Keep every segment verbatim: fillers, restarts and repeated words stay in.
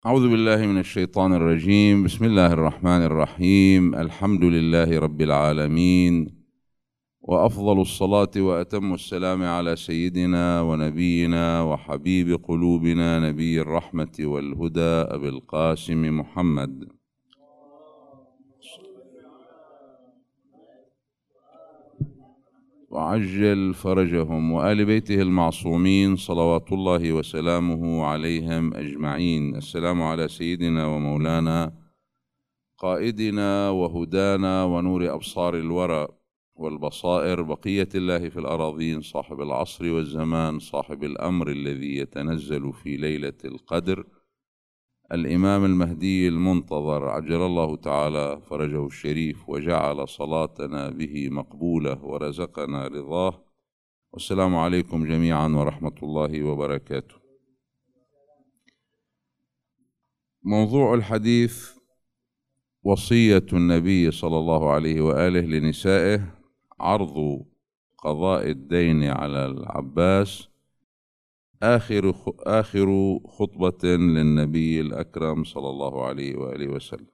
أعوذ بالله من الشيطان الرجيم. بسم الله الرحمن الرحيم. الحمد لله رب العالمين، وأفضل الصلاة وأتم السلام على سيدنا ونبينا وحبيب قلوبنا نبي الرحمة والهدى أبي القاسم محمد، وعجل فرجهم، وآل بيته المعصومين صلوات الله وسلامه عليهم أجمعين. السلام على سيدنا ومولانا قائدنا وهدانا ونور أبصار الورى والبصائر، بقية الله في الأراضين، صاحب العصر والزمان، صاحب الأمر الذي يتنزل في ليلة القدر، الإمام المهدي المنتظر عجل الله تعالى فرجه الشريف، وجعل صلاتنا به مقبولة ورزقنا رضاه. والسلام عليكم جميعا ورحمة الله وبركاته. موضوع الحديث وصية النبي صلى الله عليه وآله لنسائه، عرض قضاء الدين على العباس، آخر آخر خطبة للنبي الأكرم صلى الله عليه وآله وسلم.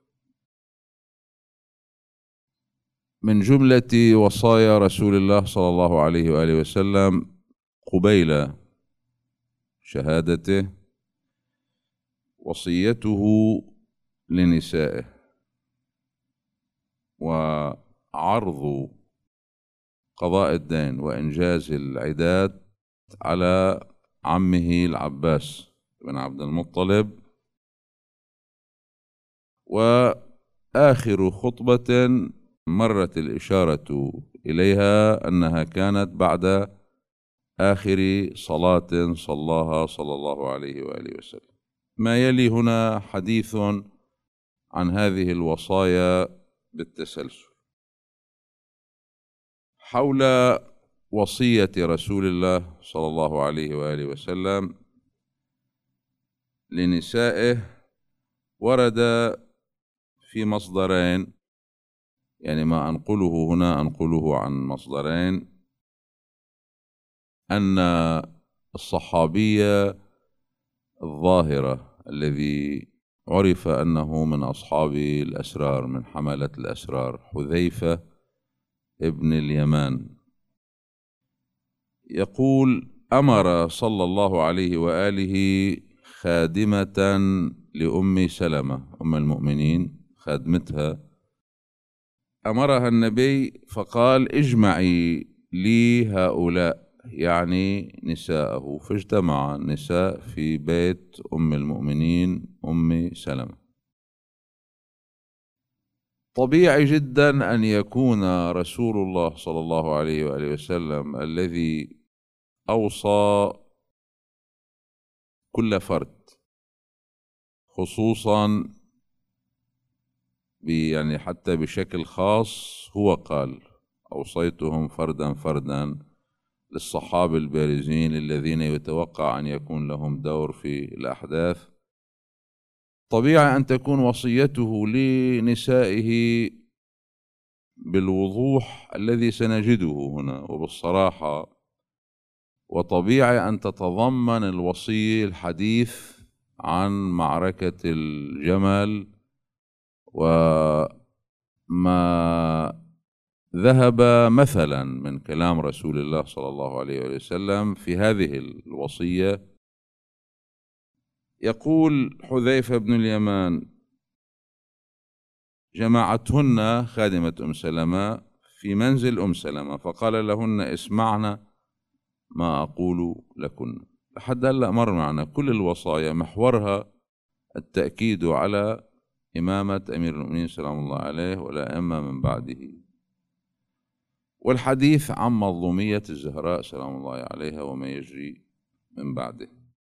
من جملة وصايا رسول الله صلى الله عليه وآله وسلم قبيل شهادته وصيته لنسائه، وعرض قضاء الدين وإنجاز العداد على عمه العباس بن عبد المطلب. وآخر خطبة مرت الإشارة إليها أنها كانت بعد آخر صلاة صلاها صلى الله عليه وآله وسلم. ما يلي هنا حديث عن هذه الوصايا بالتسلسل، حول وصية رسول الله صلى الله عليه وآله وسلم لنسائه. ورد في مصدرين، يعني ما أنقله هنا أنقله عن مصدرين، أن الصحابية الظاهرة الذي عرف أنه من أصحاب الأسرار، من حملة الأسرار، حذيفة ابن اليمان، يقول: أمر صلى الله عليه وآله خادمة لأم سلمة أم المؤمنين، خادمتها، أمرها النبي فقال: اجمعي لي هؤلاء، يعني نساءه. فاجتمع النساء في بيت أم المؤمنين أم سلمة. طبيعي جدا أن يكون رسول الله صلى الله عليه وآله وسلم الذي أوصى كل فرد، خصوصا يعني حتى بشكل خاص، هو قال: أوصيتهم فردا فردا للصحابة البارزين الذين يتوقع أن يكون لهم دور في الأحداث. طبيعي أن تكون وصيته لنسائه بالوضوح الذي سنجده هنا وبالصراحة، وطبيعي أن تتضمن الوصية الحديث عن معركة الجمل وما ذهب مثلا من كلام رسول الله صلى الله عليه وسلم في هذه الوصية. يقول حذيفة بن اليمان: جمعتهن خادمة أم سلمة في منزل أم سلمة، فقال لهن: اسمعن ما أقول لكن. لحد هلأ مر معنا كل الوصايا محورها التأكيد على إمامة أمير المؤمنين سلام الله عليه والأئمة من بعده، والحديث عن مظلومية الزهراء سلام الله عليها وما يجري من بعده.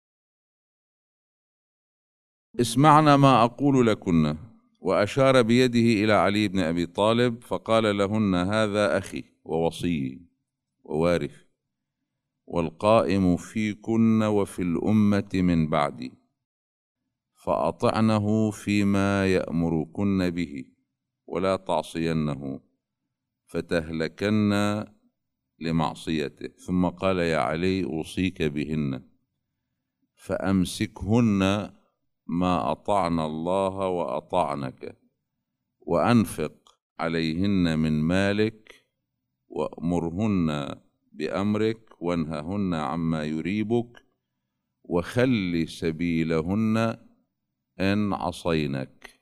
اسمعنا ما أقول لكن. وأشار بيده إلى علي بن أبي طالب فقال لهن: هذا أخي ووصيي ووارث، والقائم فيكن وفي الأمة من بعدي، فأطعنه فيما يأمركن به، ولا تعصينه فتهلكن لمعصيته. ثم قال: يا علي أوصيك بهن، فأمسكهن ما أطعنا الله وأطعنك، وأنفق عليهن من مالك، وأمرهن بأمرك، وانههن عما يريبك، وخل سبيلهن إن عصينك.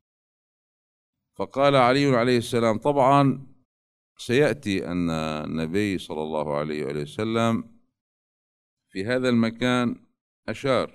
فقال علي عليه السلام، طبعا سيأتي أن النبي صلى الله عليه وسلم في هذا المكان أشار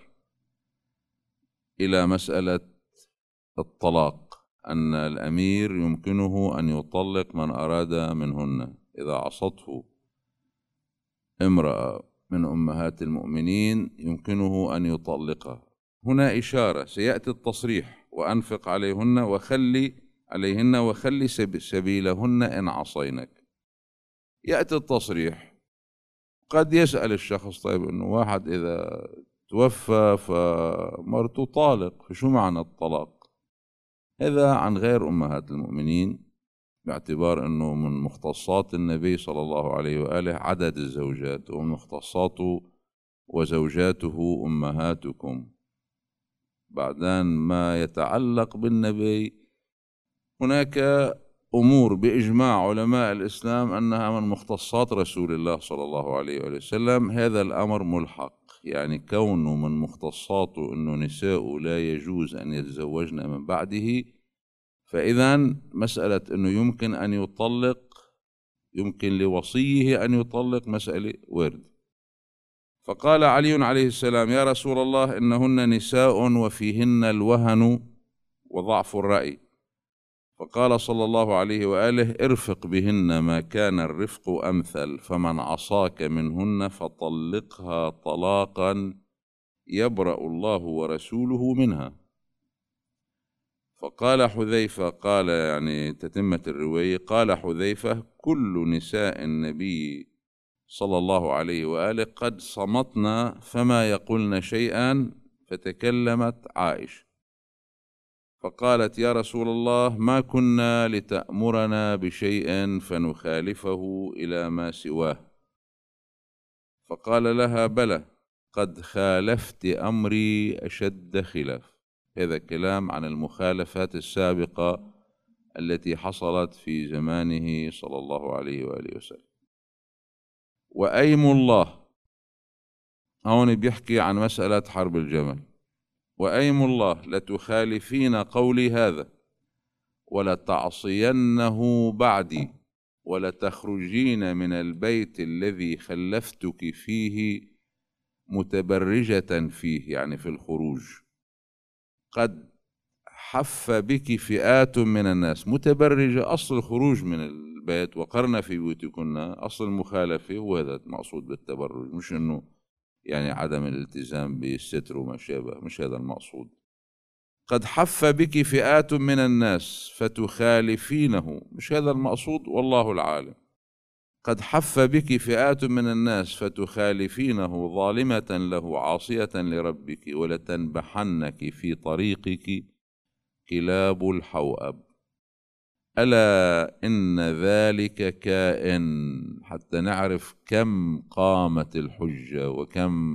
إلى مسألة الطلاق، أن الأمير يمكنه أن يطلق من أراد منهن إذا عصته امرأة من أمهات المؤمنين يمكنه أن يطلقها. هنا إشارة، سيأتي التصريح، وأنفق عليهن وخلي عليهن وخلي سبيلهن إن عصينك. يأتي التصريح. قد يسأل الشخص، طيب إنه واحد إذا توفى فمرته طالق، فشو معنى الطلاق؟ هذا عن غير أمهات المؤمنين، باعتبار أنه من مختصات النبي صلى الله عليه وآله عدد الزوجات، ومن مختصاته وزوجاته أمهاتكم. بعدين ما يتعلق بالنبي، هناك أمور بإجماع علماء الإسلام أنها من مختصات رسول الله صلى الله عليه وسلم، هذا الأمر ملحق، يعني كونه من مختصاته أنه نساء لا يجوز أن يتزوجن من بعده، فإذا مسألة أنه يمكن أن يطلق، يمكن لوصيه أن يطلق، مسألة ورد. فقال علي عليه السلام: يا رسول الله، إنهن نساء وفيهن الوهن وضعف الرأي. فقال صلى الله عليه وآله: ارفق بهن ما كان الرفق أمثل، فمن عصاك منهن فطلقها طلاقا يبرأ الله ورسوله منها. فقال حذيفة، قال يعني تتمة الرواية، قال حذيفة: كل نساء النبي صلى الله عليه وآله قد صمتنا فما يقولن شيئا. فتكلمت عائشة فقالت: يا رسول الله، ما كنا لتأمرنا بشيء فنخالفه إلى ما سواه. فقال لها: بلى، قد خالفت أمري أشد خلاف. هذا كلام عن المخالفات السابقة التي حصلت في زمانه صلى الله عليه وآله وسلم. وأيم الله، هون بيحكي عن مسألة حرب الجمل. وأيم الله لتخالفين قولي هذا ولتعصينه بعدي، ولتخرجين من البيت الذي خلفتك فيه متبرجة فيه، يعني في الخروج. قد حف بك فئات من الناس. متبرجة أصل الخروج من البيت، وقرن في بيوتكن، أصل المخالفة هو هذا المقصود بالتبرج، مش إنه يعني عدم الالتزام بالستر وما شابه، مش هذا المقصود. قد حف بك فئات من الناس فتخالفينه، مش هذا المقصود، والله العالم. قد حف بك فئات من الناس فتخالفينه ظالمة له عاصية لربك، ولتنبحنك في طريقك كلاب الحوأب. ألا إن ذلك كائن. حتى نعرف كم قامت الحجة، وكم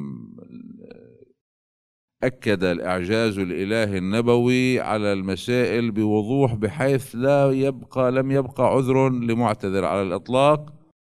أكد الإعجاز الإلهي النبوي على المسائل بوضوح، بحيث لا يبقى لم يبقى عذر لمعتذر على الإطلاق.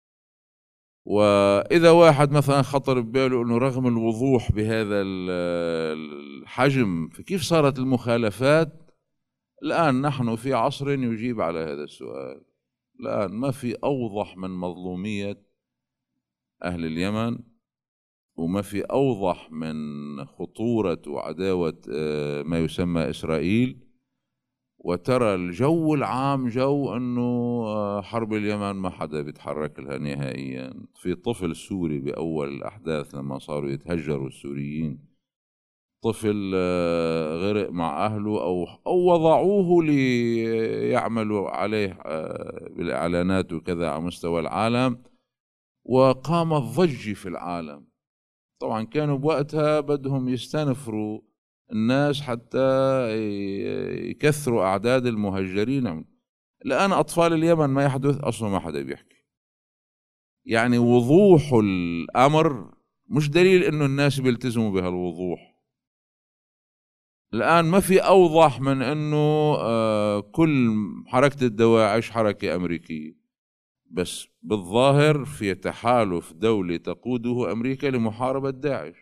وإذا واحد مثلا خطر بباله أنه رغم الوضوح بهذا الحجم فكيف صارت المخالفات، الآن نحن في عصر يجيب على هذا السؤال. الآن ما في أوضح من مظلومية أهل اليمن، وما في أوضح من خطورة وعداوة ما يسمى إسرائيل. وترى الجو العام جو أنه حرب اليمن ما حدا بيتحرك لها نهائيا. في طفل سوري بأول الأحداث لما صاروا يتهجروا السوريين، طفل غرق مع أهله أو أو وضعوه ليعملوا عليه بالإعلانات وكذا على مستوى العالم، وقام الضجة في العالم. طبعا كانوا بوقتها بدهم يستنفروا الناس حتى يكثروا أعداد المهجرين. الآن أطفال اليمن ما يحدث أصلا ما حدا بيحكي. يعني وضوح الأمر مش دليل إنه الناس بيلتزموا بهالوضوح. الآن ما في أوضح من أنه كل حركة الدواعش حركة أمريكية، بس بالظاهر في تحالف دولي تقوده أمريكا لمحاربة داعش،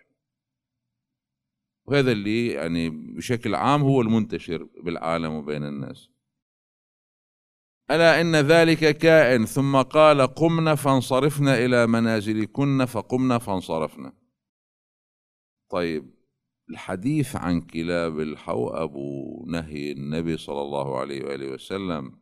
وهذا اللي يعني بشكل عام هو المنتشر بالعالم وبين الناس. ألا إن ذلك كائن، ثم قال قمنا فانصرفنا إلى منازلكن فقمنا فانصرفنا. طيب، الحديث عن كلاب الحوأب ونهي النبي صلى الله عليه وآله وسلم،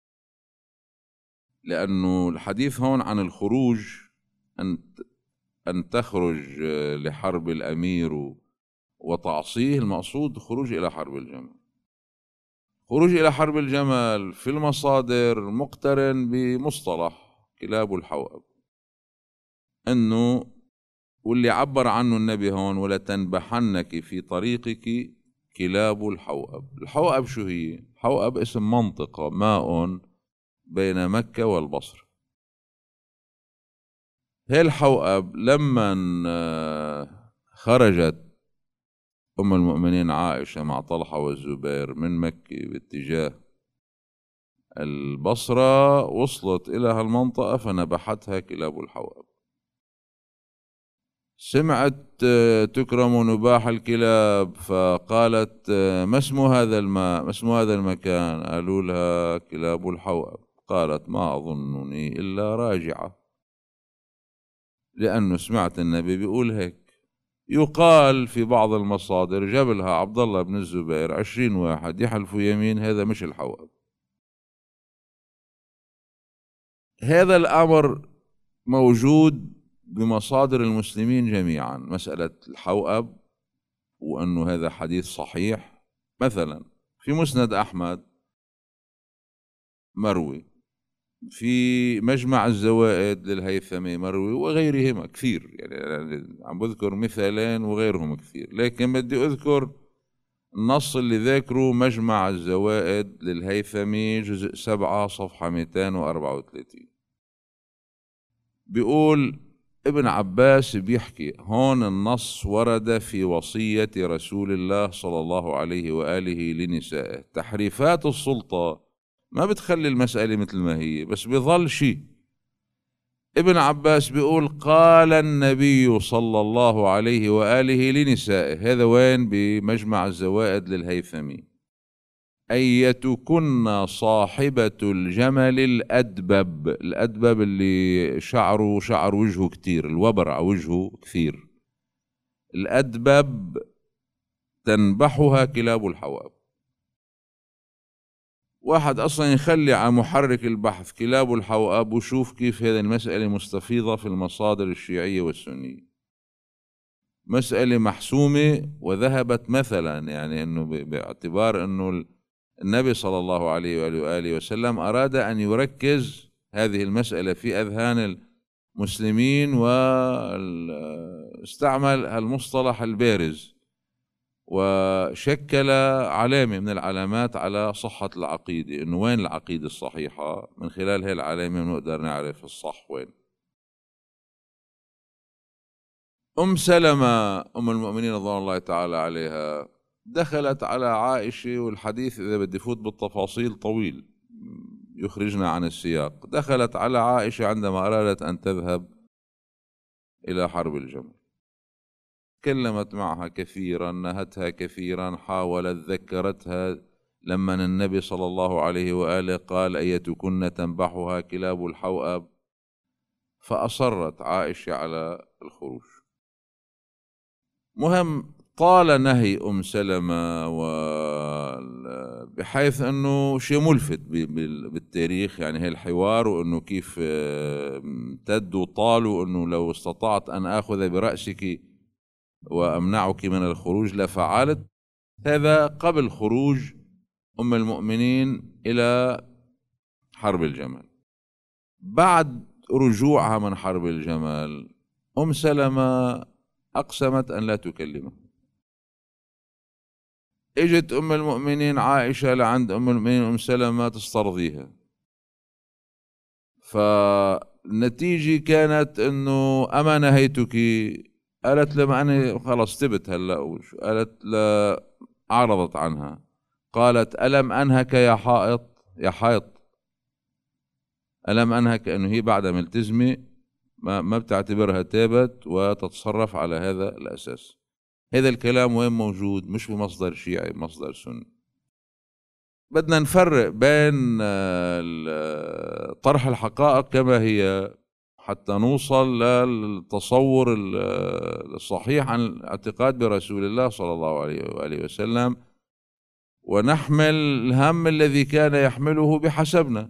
لأنه الحديث هون عن الخروج، أن أن تخرج لحرب الأمير وتعصيه، المقصود خروج إلى حرب الجمل. خروج إلى حرب الجمل في المصادر مقترن بمصطلح كلاب الحوأب، أنه واللي عبر عنه النبي هون ولا تنبحنك في طريقك كلاب الحوأب. الحوأب شو هي؟ الحوأب اسم منطقة ماء بين مكة والبصرة. هي الحوأب لما خرجت أم المؤمنين عائشة مع طلحة والزبير من مكة باتجاه البصرة، وصلت إلى هالمنطقة فنبحتها كلاب الحوأب. سمعت تكرم نباح الكلاب فقالت ما اسم هذا الماء، ما اسم هذا المكان؟ قالوا لها كلاب الحوأب. قالت ما أظنني إلا راجعة، لأنه سمعت النبي بيقول هيك. يقال في بعض المصادر جابلها عبد الله بن الزبير عشرين واحد يحلفوا يمين هذا مش الحوأب. هذا الأمر موجود بمصادر المسلمين جميعا، مسألة الحوأب، وأنه هذا حديث صحيح. مثلا في مسند أحمد مروي، في مجمع الزوائد للهيثمي مروي، وغيرهما كثير، يعني عم بذكر مثالين وغيرهم كثير، لكن بدي أذكر النص اللي ذاكره مجمع الزوائد للهيثمي جزء سبعة صفحة مئتين وأربعة وثلاثين. بيقول ابن عباس بيحكي هون النص ورد في وصية رسول الله صلى الله عليه وآله لنسائه. تحريفات السلطة ما بتخلي المسألة مثل ما هي، بس بيظل شيء. ابن عباس بيقول قال النبي صلى الله عليه وآله لنسائه، هذا وين؟ بمجمع الزوائد للهيثمي. أيتكن صاحبة الجمل الأدبب، الأدبب اللي شعره شعر وجهه كتير، الوبر على وجهه كثير، الأدبب تنبحها كلاب الحوأب. واحد أصلا يخلي على محرك البحث كلاب الحوأب وشوف كيف هذه المسألة مستفيضة في المصادر الشيعية والسنية، مسألة محسومة وذهبت مثلا، يعني أنه باعتبار أنه النبي صلى الله عليه وآله وآله وسلم أراد أن يركز هذه المسألة في أذهان المسلمين، واستعمل المصطلح البارز وشكل علامة من العلامات على صحة العقيدة، إنه وين العقيدة الصحيحة، من خلال هذه العلامة نقدر نعرف الصح وين. أم سلمة أم المؤمنين رضوان الله تعالى عليها دخلت على عائشة، والحديث إذا بدي فوت بالتفاصيل طويل يخرجنا عن السياق. دخلت على عائشة عندما أرادت أن تذهب إلى حرب الجمل، تكلمت معها كثيرا، نهتها كثيرا، حاولت، ذكرتها لما النبي صلى الله عليه وآله قال أيتكن تنبحها كلاب الحوأب، فأصرت عائشة على الخروج. مهم طال نهي أم سلمة، بحيث أنه شيء ملفت بالتاريخ، يعني هي الحوار، وأنه كيف امتد وطال، وأنه لو استطعت أن أخذ برأسك وأمنعك من الخروج لفعلت. هذا قبل خروج أم المؤمنين إلى حرب الجمل. بعد رجوعها من حرب الجمل أم سلمة أقسمت أن لا تكلمه. اجت أم المؤمنين عائشة لعند أم المؤمنين أم سلمة تسترضيها، فالنتيجة كانت أنه أما نهيتك؟ قالت لما أنا خلص تبت هلأ. قالت لا، أعرضت عنها. قالت: ألم أنهك يا حائط يا حائط ألم أنهك، أنه هي بعد ملتزمة ما, ما بتعتبرها تابت وتتصرف على هذا الأساس. هذا الكلام وين موجود؟ مش بمصدر شيعي، مصدر سني. بدنا نفرق بين طرح الحقائق كما هي حتى نوصل للتصور الصحيح عن الاعتقاد برسول الله صلى الله عليه وآله وسلم، ونحمل الهم الذي كان يحمله بحسبنا.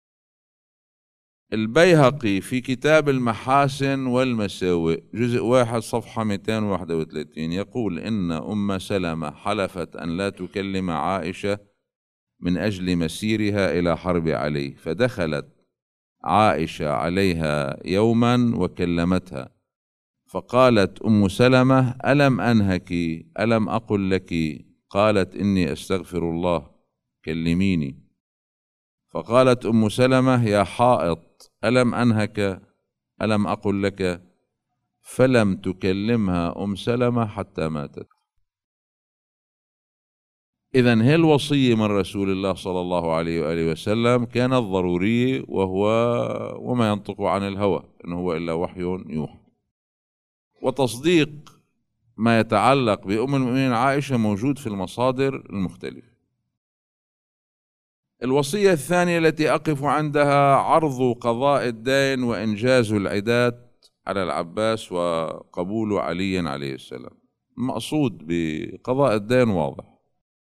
البيهقي في كتاب المحاسن والمساوئ جزء واحد صفحة مئتين وواحد وثلاثين يقول: إن أم سلمة حلفت أن لا تكلم عائشة من أجل مسيرها إلى حرب علي، فدخلت عائشة عليها يوما وكلمتها، فقالت أم سلمة: ألم أنهك؟ ألم أقل لك؟ قالت: إني أستغفر الله، كلميني. فقالت أم سلمة: يا حائط، ألم أنهك؟ ألم أقل لك؟ فلم تكلمها أم سلمة حتى ماتت. إذن هي الوصية من رسول الله صلى الله عليه وآله وسلم كانت ضرورية، وهو وما ينطق عن الهوى إن هو إلا وحي يوحى. وتصديق ما يتعلق بأم المؤمنين عائشة موجود في المصادر المختلفة. الوصية الثانية التي أقف عندها عرض قضاء الدين وإنجاز العدات على العباس وقبول علي عليه السلام. المقصود بقضاء الدين واضح.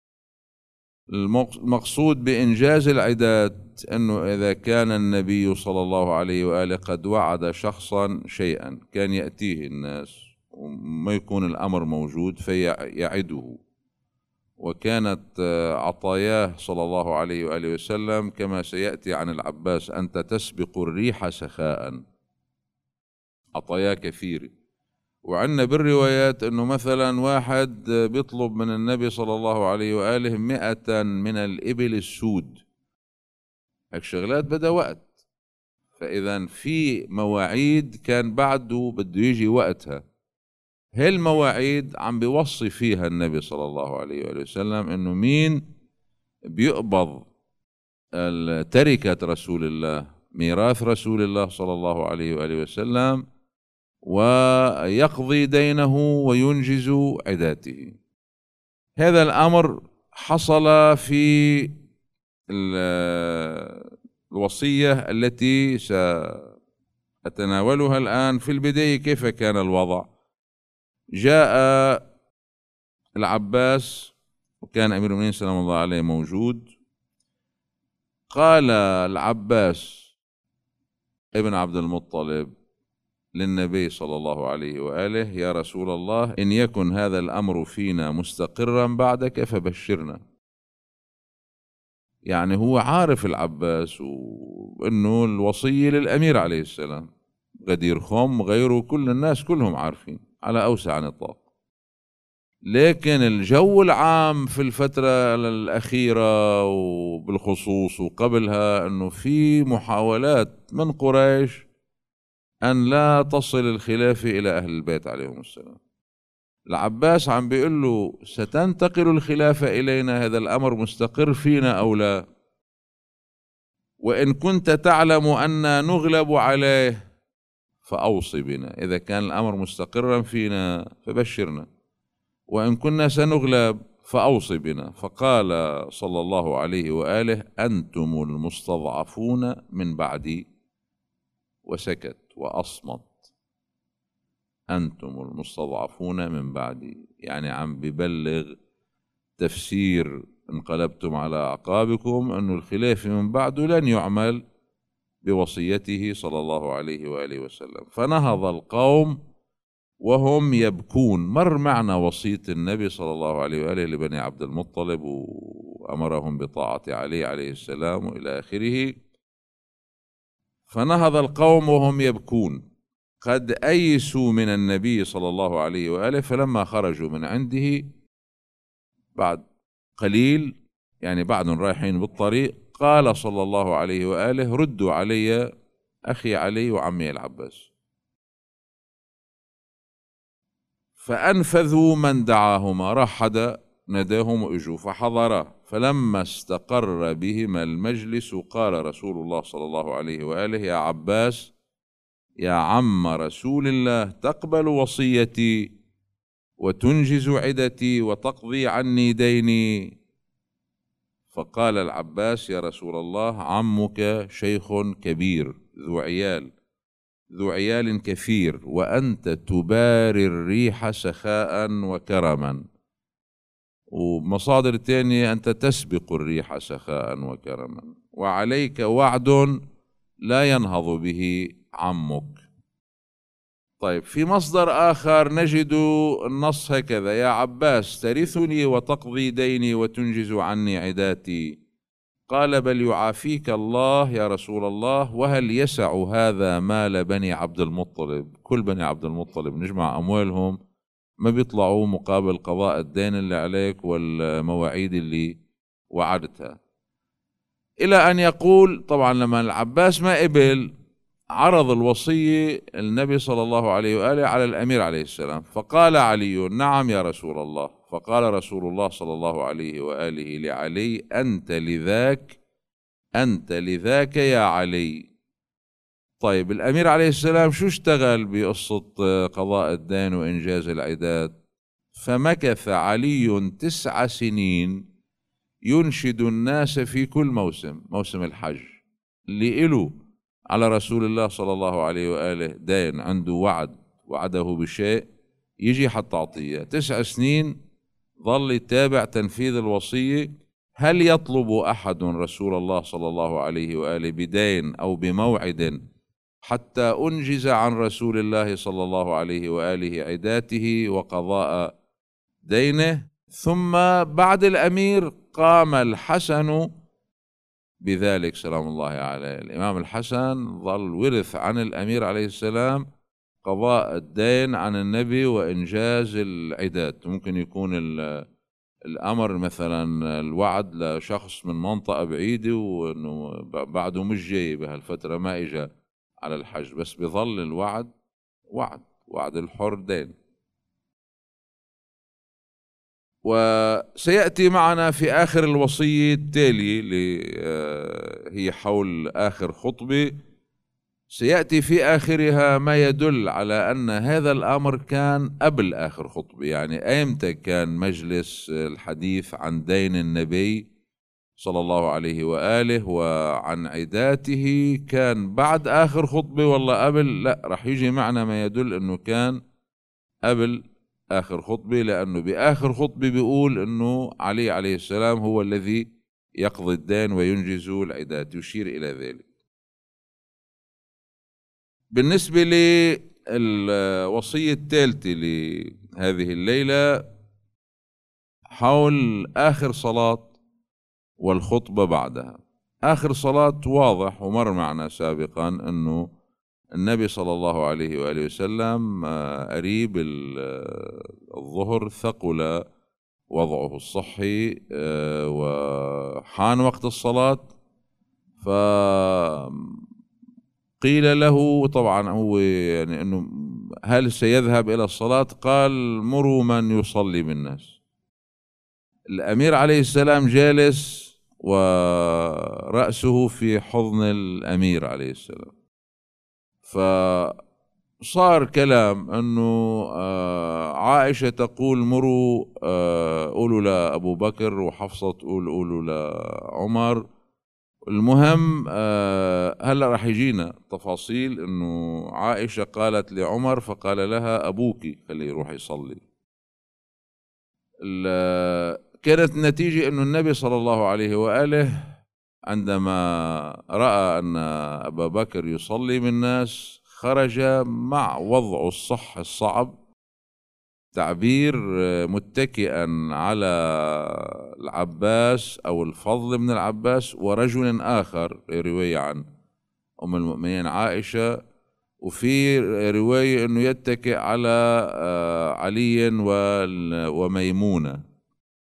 المقصود بإنجاز العدات أنه إذا كان النبي صلى الله عليه وآله قد وعد شخصا شيئا كان يأتيه الناس وما يكون الأمر موجود فيعده، وكانت عطاياه صلى الله عليه وآله وسلم كما سيأتي عن العباس: أنت تسبق الريح سخاء، عطاياه كثيرة. وعندنا بالروايات أنه مثلا واحد بيطلب من النبي صلى الله عليه وآله مئة من الإبل السود، هيك شغلات بدها وقت. فإذا في مواعيد كان بعده بده يجي وقتها، هي المواعيد عم بيوصي فيها النبي صلى الله عليه وآله وسلم إنه مين بيقبض تركة رسول الله، ميراث رسول الله صلى الله عليه وآله وسلم، ويقضي دينه وينجز عداته. هذا الأمر حصل في الوصية التي سأتناولها الآن. في البداية كيف كان الوضع؟ جاء العباس وكان أمير المؤمنين سلام الله عليه موجود. قال العباس ابن عبد المطلب للنبي صلى الله عليه وآله: يا رسول الله، إن يكن هذا الأمر فينا مستقرا بعدك فبشرنا. يعني هو عارف العباس وإنه الوصية للأمير عليه السلام، غدير خم غيره كل الناس كلهم عارفين على أوسع نطاق. لكن الجو العام في الفترة الأخيرة وبالخصوص وقبلها أنه في محاولات من قريش أن لا تصل الخلافة إلى أهل البيت عليهم السلام. العباس عم بيقول له: ستنتقل الخلافة إلينا، هذا الأمر مستقر فينا أو لا؟ وإن كنت تعلم أن نغلب عليه فأوصي بنا، إذا كان الأمر مستقرا فينا فبشرنا، وإن كنا سنغلب فأوصي بنا. فقال صلى الله عليه وآله: أنتم المستضعفون من بعدي، وسكت وأصمت. أنتم المستضعفون من بعدي، يعني عم ببلغ تفسير انقلبتم على أعقابكم، أن الخلافة من بعده لن يعمل بوصيته صلى الله عليه وآله وسلم. فنهض القوم وهم يبكون. مر معنا وصية النبي صلى الله عليه وآله لبني عبد المطلب وأمرهم بطاعة علي عليه السلام وإلى آخره. فنهض القوم وهم يبكون، قد أيسوا من النبي صلى الله عليه وآله. فلما خرجوا من عنده بعد قليل، يعني بعد رايحين بالطريق، قال صلى الله عليه وآله: ردوا علي أخي علي وعمي العباس. فأنفذوا من دعاهما. راح حدا ناداهم وإجوا فحضرا، فلما استقر بهما المجلس قال رسول الله صلى الله عليه وآله: يا عباس يا عم رسول الله، تقبل وصيتي وتنجز عدتي وتقضي عني ديني؟ فقال العباس: يا رسول الله، عمك شيخ كبير ذو عيال ذو عيال كثير، وأنت تباري الريح سخاء وكرما، ومصادر تانية أنت تسبق الريح سخاء وكرما، وعليك وعد لا ينهض به عمك. طيب، في مصدر آخر نجد النص هكذا: يا عباس ترثني وتقضي ديني وتنجز عني عداتي. قال: بل يعافيك الله يا رسول الله، وهل يسع هذا مال بني عبد المطلب؟ كل بني عبد المطلب نجمع أموالهم ما بيطلعوا مقابل قضاء الدين اللي عليك والمواعيد اللي وعدتها. إلى أن يقول طبعا لما العباس ما قبل، عرض الوصية النبي صلى الله عليه وآله على الأمير عليه السلام، فقال علي: نعم يا رسول الله. فقال رسول الله صلى الله عليه وآله لعلي: أنت لذاك أنت لذاك يا علي. طيب، الأمير عليه السلام شو اشتغل بقصة قضاء الدين وإنجاز العداد؟ فمكث علي تسع سنين ينشد الناس في كل موسم، موسم الحج اللي إله على رسول الله صلى الله عليه وآله دين، عنده وعد وعده بشيء يجي حتى أعطيه. تسع سنين ظل يتابع تنفيذ الوصية. هل يطلب أحد رسول الله صلى الله عليه وآله بدين أو بموعد حتى أنجز عن رسول الله صلى الله عليه وآله عداته وقضاء دينه؟ ثم بعد الأمير قام الحسن بذلك سلام الله عليه. الإمام الحسن ظل ورث عن الأمير عليه السلام قضاء الدين عن النبي وإنجاز العداد. ممكن يكون الأمر مثلا الوعد لشخص من منطقة بعيدة وإنه بعده مش جاي بهالفترة، ما إجا على الحج، بس بظل الوعد وعد وعد الحر دين. وسيأتي معنا في آخر الوصية التالية اللي هي حول آخر خطبة، سيأتي في آخرها ما يدل على أن هذا الأمر كان قبل آخر خطبة. يعني أيمتى كان مجلس الحديث عن دين النبي صلى الله عليه وآله وعن عداته؟ كان بعد آخر خطبة ولا قبل؟ لا، رح يجي معنا ما يدل أنه كان قبل آخر خطبة، لأنه بآخر خطبة بيقول أنه علي عليه السلام هو الذي يقضي الدين وينجز العداد، يشير إلى ذلك. بالنسبة للوصية الثالثة لهذه الليلة حول آخر صلاة والخطبة بعدها. آخر صلاة واضح ومر معنا سابقا أنه النبي صلى الله عليه وآله وسلم قريب الظهر ثقل وضعه الصحي وحان وقت الصلاة، فقيل له طبعا هو يعني أنه هل سيذهب إلى الصلاة؟ قال: مروا من يصلي بالناس. الأمير عليه السلام جالس ورأسه في حضن الأمير عليه السلام، فصار كلام أنه عائشة تقول: مروا قولوا لأبو بكر، وحفصة تقول قولوا لعمر. المهم هلأ رح يجينا تفاصيل أنه عائشة قالت لعمر فقال لها: أبوك خليه يروح يصلي. كانت النتيجة أنه النبي صلى الله عليه وآله عندما رأى أن أبا بكر يصلي بالناس خرج مع وضعه الصح الصعب، تعبير متكئا على العباس أو الفضل من العباس ورجل آخر، رواية عن أم المؤمنين عائشة، وفي رواية أنه يتكئ على علي وميمونة،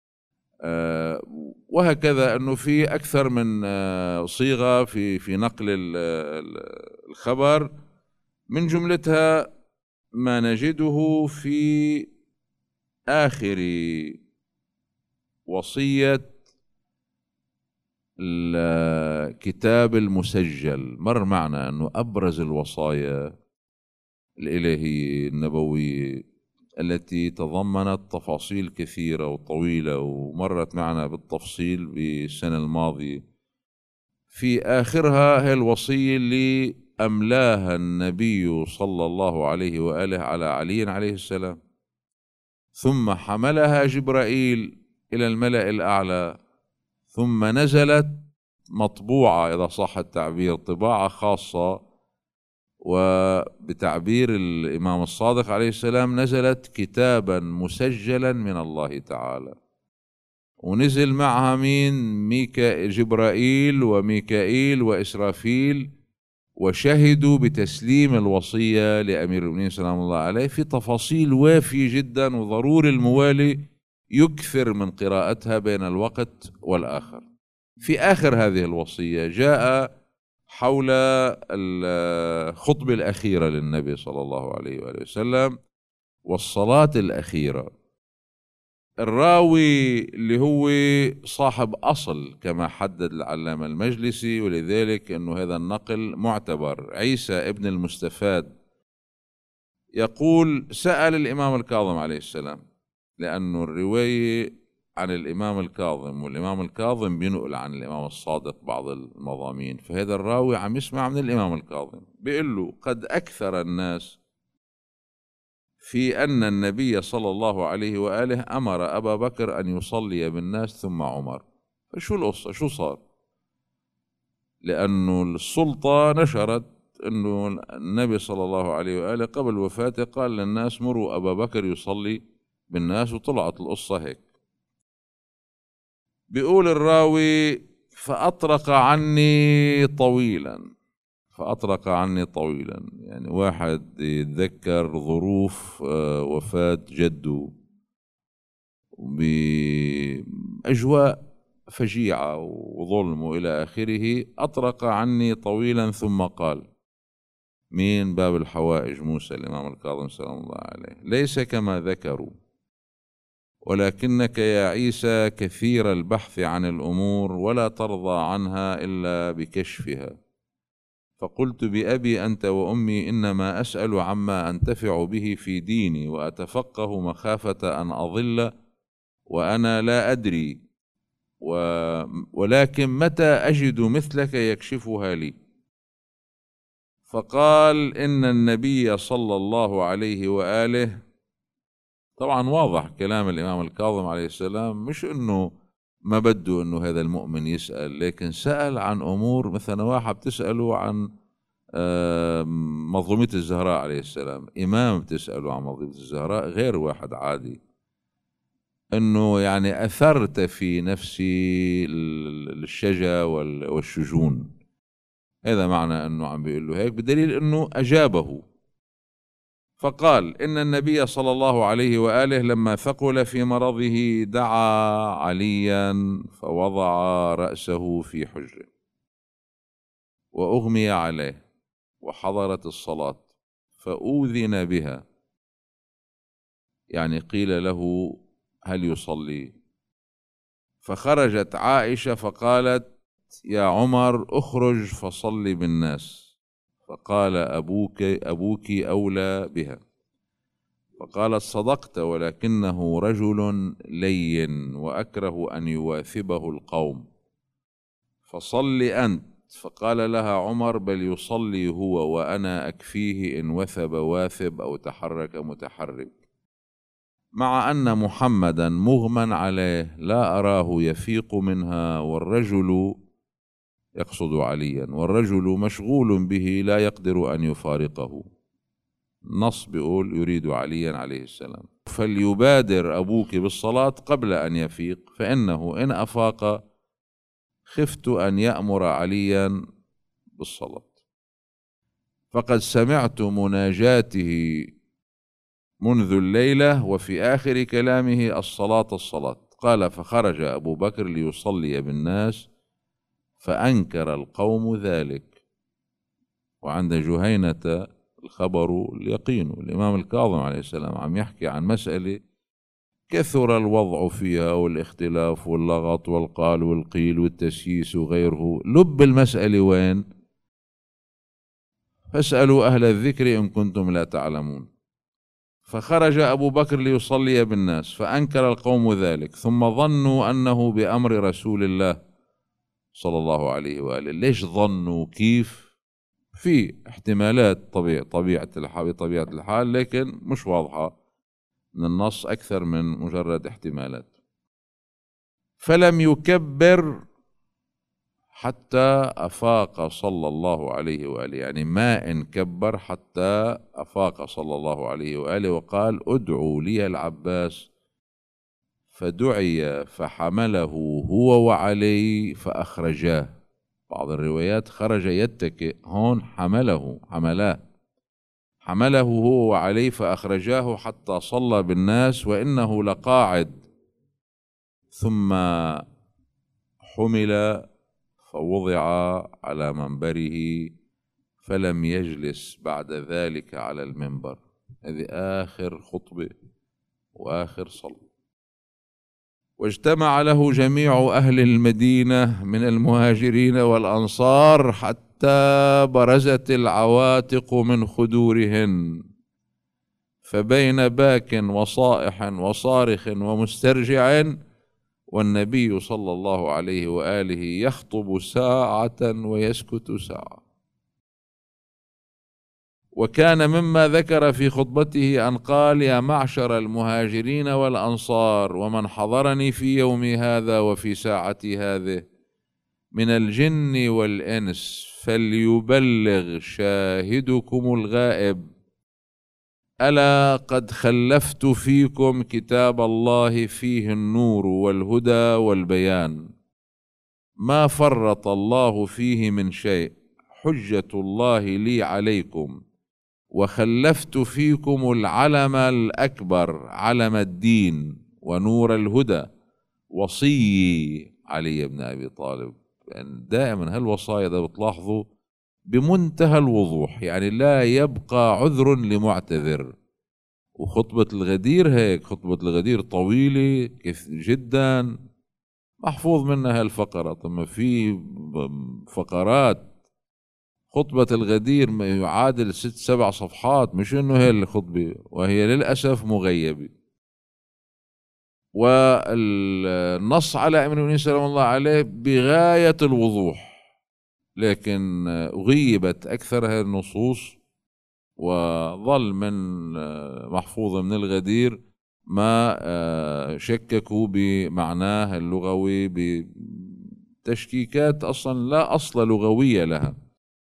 وهكذا أنه في أكثر من صيغة في في نقل الخبر، من جملتها ما نجده في آخر وصية الكتاب المسجل. مر معنا أنه أبرز الوصايا الإلهية النبوية التي تضمنت تفاصيل كثيرة وطويلة ومرت معنا بالتفصيل بالسنة الماضية، في آخرها هي الوصية اللي أملاها النبي صلى الله عليه وآله على علي عليه السلام، ثم حملها جبرائيل إلى الملأ الأعلى، ثم نزلت مطبوعة إذا صح التعبير، طباعة خاصة، وبتعبير الإمام الصادق عليه السلام نزلت كتابا مسجلا من الله تعالى. ونزل معها مين؟ ميكا جبرائيل وميكائيل وإسرافيل، وشهدوا بتسليم الوصية لأمير المؤمنين سلام الله عليه في تفاصيل وافية جدا، وضروري الموالي يكثر من قراءتها بين الوقت والآخر. في آخر هذه الوصية جاء حول الخطبة الأخيرة للنبي صلى الله عليه وآله وسلم والصلاة الأخيرة. الراوي اللي هو صاحب أصل كما حدد العلامة المجلسي، ولذلك أنه هذا النقل معتبر، عيسى ابن المستفاد، يقول: سأل الإمام الكاظم عليه السلام، لأنه الرواية عن الإمام الكاظم، والإمام الكاظم بينقل عن الإمام الصادق بعض المضامين، فهذا الراوي عم يسمع من الإمام الكاظم، بيقول له: قد أكثر الناس في أن النبي صلى الله عليه وآله أمر أبا بكر أن يصلي بالناس ثم عمر. فشو القصة؟ شو صار؟ لأنه السلطة نشرت أنه النبي صلى الله عليه وآله قبل وفاته قال للناس: مروا أبا بكر يصلي بالناس، وطلعت القصة هيك. بيقول الراوي: فأطرق عني طويلا، فأطرق عني طويلا، يعني واحد يتذكر ظروف وفاة جده بأجواء فجيعة وظلم وإلى آخره، أطرق عني طويلا ثم قال: مين؟ باب الحوائج موسى الإمام الكاظم سلام الله عليه: ليس كما ذكروا، ولكنك يا عيسى كثير البحث عن الأمور ولا ترضى عنها إلا بكشفها. فقلت: بأبي أنت وأمي إنما أسأل عما أنتفع به في ديني، وأتفقه مخافة أن أضل وأنا لا أدري، و... ولكن متى أجد مثلك يكشفها لي؟ فقال: إن النبي صلى الله عليه وآله، طبعا واضح كلام الإمام الكاظم عليه السلام، مش إنه ما بده إنه هذا المؤمن يسأل، لكن سأل عن أمور، مثلا واحد بتسأله عن مظلومية الزهراء عليه السلام، إمام بتسأله عن مظلومية الزهراء غير واحد عادي، إنه يعني أثرت في نفسي الشجا والشجون. هذا معنى إنه عم بيقول له هيك، بدليل إنه أجابه. فقال: إن النبي صلى الله عليه وآله لما ثقل في مرضه دعا عليا فوضع رأسه في حجره وأغمي عليه، وحضرت الصلاة فأوذن بها، يعني قيل له: هل يصلي؟ فخرجت عائشة فقالت: يا عمر اخرج فصلي بالناس. فقال: أبوك أبوك أولى بها. فقالت: صدقت، ولكنه رجل لين وأكره أن يواثبه القوم، فصل أنت. فقال لها عمر: بل يصلي هو وأنا أكفيه إن وثب واثب أو تحرك متحرك، مع أن محمدا مغمى عليه لا أراه يفيق منها، والرجل، يقصد عليا، والرجل مشغول به لا يقدر أن يفارقه. نص بيقول يريد عليا عليه السلام. فليبادر أبوك بالصلاة قبل أن يفيق، فإنه إن أفاق خفت أن يأمر عليا بالصلاة. فقد سمعت مناجاته منذ الليلة، وفي آخر كلامه: الصلاة الصلاة. قال: فخرج أبو بكر ليصلي بالناس فأنكر القوم ذلك. وعند جهينة الخبر اليقين. الإمام الكاظم عليه السلام عم يحكي عن مسألة كثر الوضع فيها والاختلاف واللغط والقال والقيل والتسييس وغيره. لب المسألة وين؟ فاسألوا أهل الذكر إن كنتم لا تعلمون. فخرج أبو بكر ليصلي بالناس فأنكر القوم ذلك، ثم ظنوا أنه بأمر رسول الله صلى الله عليه وآله. ليش ظنوا؟ كيف؟ في احتمالات طبيعة طبيعة الحال بطبيعة الحال، لكن مش واضحة من النص أكثر من مجرد احتمالات. فلم يكبر حتى أفاق صلى الله عليه وآله، يعني ما إن كبر حتى أفاق صلى الله عليه وآله وقال: ادعوا لي العباس. فدعي فحمله هو وعلي فأخرجاه. بعض الروايات خرج يتكئ، هون حمله حملاه حمله هو وعلي فأخرجاه حتى صلى بالناس وإنه لقاعد، ثم حمل فوضع على منبره فلم يجلس بعد ذلك على المنبر. هذه آخر خطبة وآخر صلاة. واجتمع له جميع أهل المدينة من المهاجرين والأنصار حتى برزت العواتق من خدورهن، فبين باك وصائح وصارخ ومسترجع والنبي صلى الله عليه وآله يخطب ساعة ويسكت ساعة. وكان مما ذكر في خطبته أن قال: يا معشر المهاجرين والأنصار ومن حضرني في يومي هذا وفي ساعتي هذه من الجن والإنس فليبلغ شاهدكم الغائب، ألا قد خلفت فيكم كتاب الله فيه النور والهدى والبيان، ما فرط الله فيه من شيء، حجة الله لي عليكم، وخلفت فيكم العلم الأكبر علم الدين ونور الهدى، وصي علي بن أبي طالب. يعني دائما هالوصايا ده بتلاحظوا بمنتهى الوضوح، يعني لا يبقى عذر لمعتذر. وخطبة الغدير هيك، خطبة الغدير طويلة جدا محفوظ منها هالفقرة. ثم في فقرات خطبة الغدير ما يعادل ست سبع صفحات، مش انه هي الخطبة، وهي للأسف مغيبة. والنص على أمير المؤمنين سلام الله عليه بغاية الوضوح، لكن غيبت أكثر هذه النصوص، وظل من محفوظ من الغدير ما شككوا بمعناه اللغوي بتشكيكات أصلا لا أصل لغوية لها.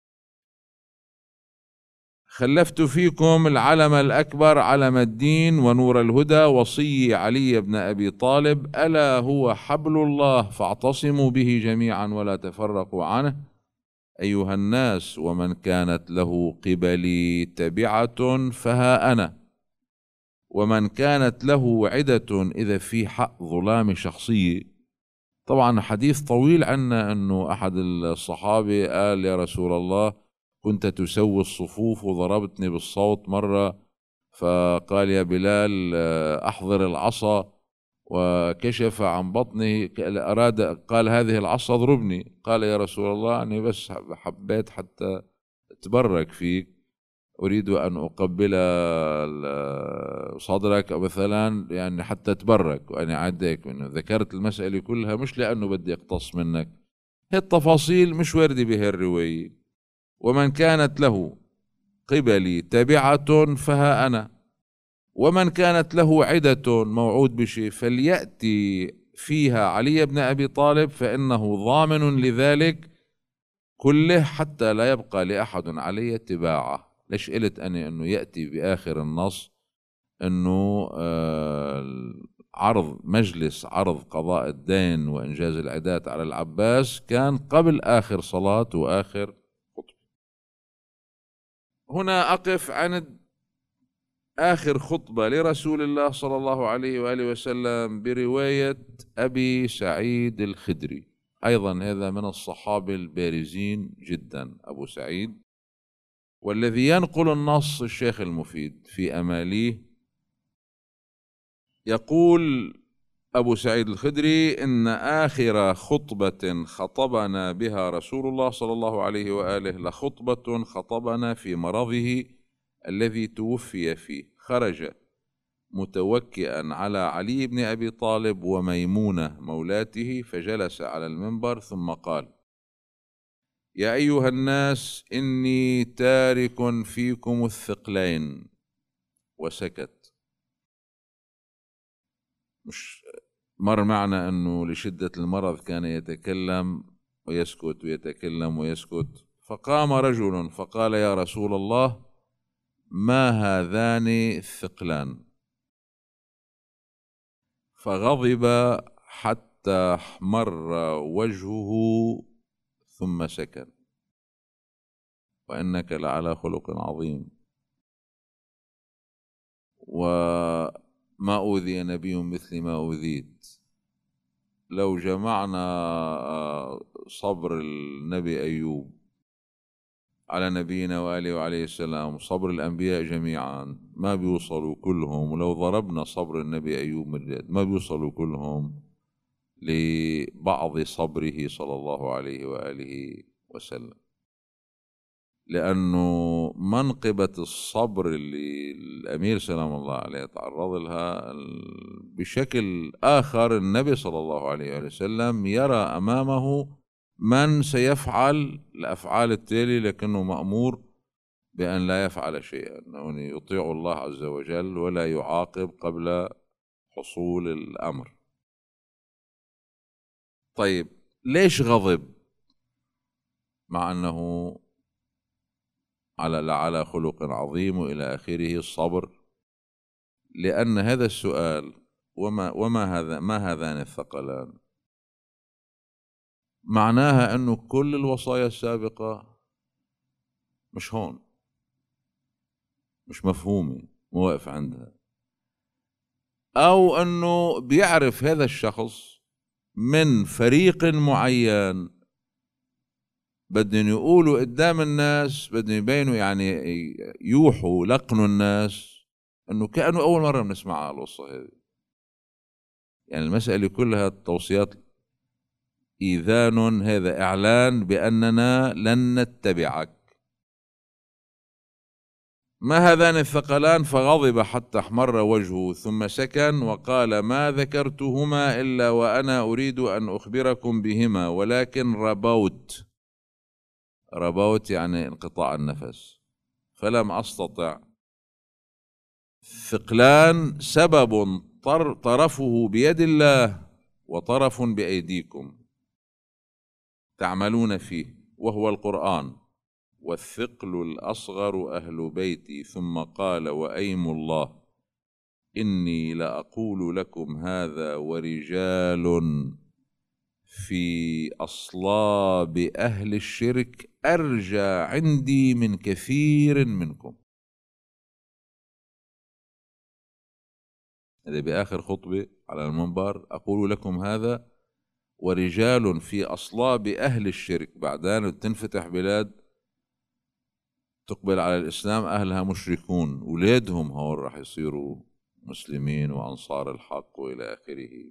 خلفت فيكم العلم الأكبر علم الدين ونور الهدى، وصي علي بن أبي طالب، ألا هو حبل الله فاعتصموا به جميعا ولا تفرقوا عنه أيها الناس، ومن كانت له قبلي تبعة فها أنا، ومن كانت له عدة إذا في حق ظلام شخصية. طبعا حديث طويل عنا أنه أحد الصحابة قال: يا رسول الله كنت تسوي الصفوف وضربتني بالصوت مرة، فقال: يا بلال أحضر العصا، وكشف عن بطنه أراد قال: هذه العصا اضربني. قال: يا رسول الله أنا بس حبيت حتى أتبرك فيك، أريد أن أقبل صدرك مثلا، يعني حتى أتبرك وأنا عديك منه. ذكرت المسألة كلها مش لأنه بدي أقتص منك، هي التفاصيل مش واردة بهي الرواية. ومن كانت له قبلي تبعة فها أنا، ومن كانت له عدة موعود بشيء فليأتي فيها علي بن أبي طالب فإنه ضامن لذلك كله حتى لا يبقى لأحد علي اتباعه. ليش قلت أنا أنه يأتي بآخر النص أنه آه عرض مجلس عرض قضاء الدين وإنجاز العدات على العباس كان قبل آخر صلاة وآخر خطبة. هنا أقف عند آخر خطبة لرسول الله صلى الله عليه وآله وسلم برواية أبي سعيد الخدري، أيضا هذا من الصحابة البارزين جدا أبو سعيد، والذي ينقل النص الشيخ المفيد في أماليه يقول أبو سعيد الخدري: إن آخر خطبة خطبنا بها رسول الله صلى الله عليه وآله لخطبة خطبنا في مرضه الذي توفي فيه، خرج متوكئا على علي بن أبي طالب وميمونة مولاته، فجلس على المنبر ثم قال: يا أيها الناس، إني تارك فيكم الثقلين، وسكت. مش مر معنا أنه لشدة المرض كان يتكلم ويسكت ويتكلم ويسكت، فقام رجل فقال: يا رسول الله، ما هذان الثقلان؟ فغضب حتى احمر وجهه ثم سكن. وإنك لعلى خلق عظيم. وما أوذي نبي مثل ما أوذيت. لو جمعنا صبر النبي أيوب على نبينا وآله وعليه السلام وصبر الأنبياء جميعا ما بيوصلوا كلهم، ولو ضربنا صبر النبي أيوب مرات ما بيوصلوا كلهم لبعض صبره صلى الله عليه وآله وسلم. لأنه منقبة الصبر اللي الأمير سلام الله عليه تعرض لها بشكل آخر، النبي صلى الله عليه وسلم يرى أمامه من سيفعل الأفعال التالي، لكنه مأمور بأن لا يفعل شيئا، أنه يطيع الله عز وجل ولا يعاقب قبل حصول الأمر. طيب، ليش غضب مع أنه على لعلى خلق عظيم وإلى آخره الصبر؟ لأن هذا السؤال، وما وما هذا ما هذان الثقلان، معناها أنه كل الوصايا السابقة مش هون، مش مفهومة، مو واقف عندها، أو أنه بيعرف هذا الشخص من فريق معين بدهم يقولوا قدام الناس، بدهم يبينوا يعني يوحوا لقنوا الناس أنه كأنه أول مرة بنسمع القصة هذه. يعني المسألة كلها توصيات، إيذان، هذا إعلان بأننا لن نتبعك. ما هذان الثقلان؟ فغضب حتى احمر وجهه ثم سكن وقال: ما ذكرتهما إلا وأنا أريد أن أخبركم بهما، ولكن ربوت. ربوت يعني انقطاع النفس، فلم أستطع. الثقلان سبب طرفه بيد الله وطرف بأيديكم تعملون فيه، وهو القرآن. والثقل الأصغر أهل بيتي. ثم قال: وأيم الله إني لأقول لكم هذا ورجال في أصلاب أهل الشرك أرجى عندي من كثير منكم. هذا بآخر خطبة على المنبر: أقول لكم هذا ورجال في أصلاب أهل الشرك. بعدين تنفتح بلاد تقبل على الإسلام أهلها مشركون، أولادهم هون راح يصيروا مسلمين وأنصار الحق وإلى آخره.